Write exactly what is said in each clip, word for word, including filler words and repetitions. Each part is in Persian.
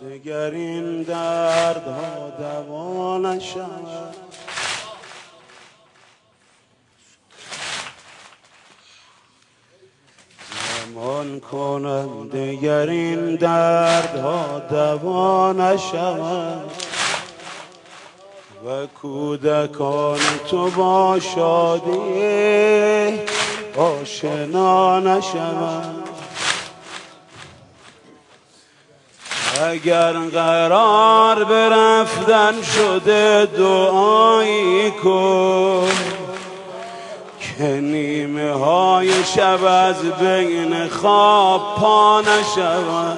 دیگر این دردها دوا نشود. زمان کنم دیگر این دردها دوا نشود و کودکان تو با شادی آشنا نشود. اگر قرار به رفتن شده دعایی کن که نیمه های شب از بین خواب پا نشود.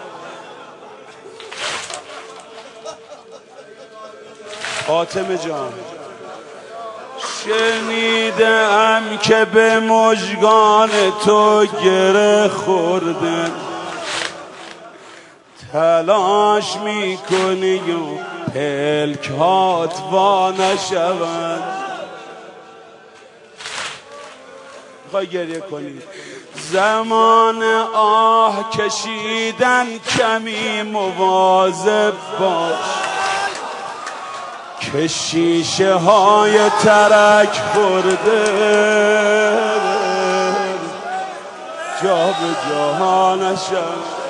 فاطمه جان شنیدم که به مژگان تو گره خورده تلاش میکنی و پلک هات وا نشود. میخوای گریه کنی؟ زمان آه کشیدن کمی مواظب باش که شیشه های ترک خورده جا به جا نشود.